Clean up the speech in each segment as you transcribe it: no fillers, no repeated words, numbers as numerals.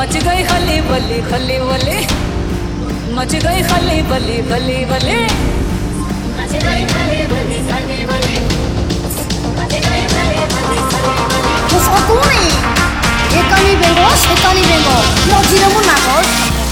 मच गई खली बली खली बली, मच गई खली बली बली बली, मच गई खली बली खली बली, मच गई खली बली खली बली. Musuhku sekali bengok, mau tidak mau nakal.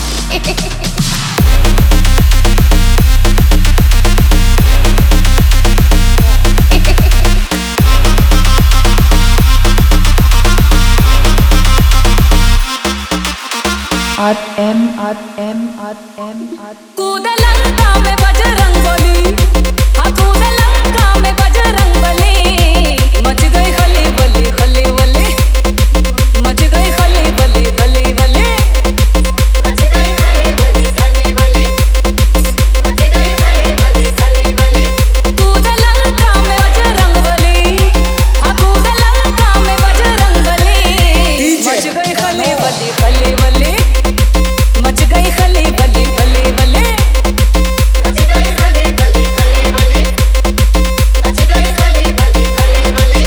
कूद लंका में बजरंग बली, हाँ कूद लंका में बजरंग बली, मच गई खली बली खली बली, मच गई खली बली बली बली, मच गई खली बली खली बली, मच गई खली बली खली बली. कूद लंका में बजरंग बली, हाँ कूद लंका में बजरंग बली, मच गई खली बली खली बली, मच गई खली बली बली बली, मच गई खली बली खली बली, मच गई खली बली खली बली.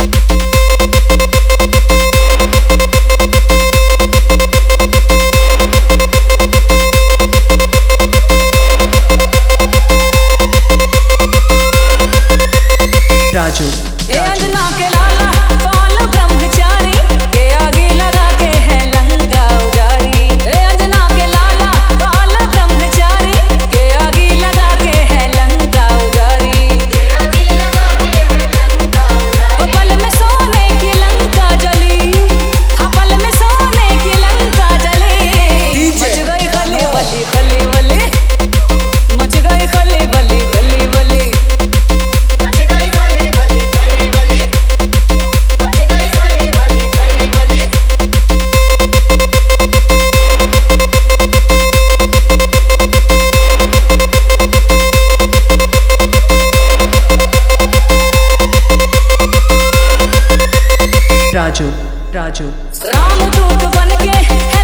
राजू ये अंजना के लाला कौन ब्रह्मचारी, ये आगे लगा के है लंका उजारी. ये अंजना के लाला कौन ब्रह्मचारी, ये आगे लगा के है लंका उजारी. वो पल में सोने की लंका जली, हाँ पल में सोने की लंका जली, मच गई खली बली खली बली, मच गई खली बली बली बली, मच गई खली बली खली बली, मच गई खली बली खली बली. राजू राजू रामदूत बन के है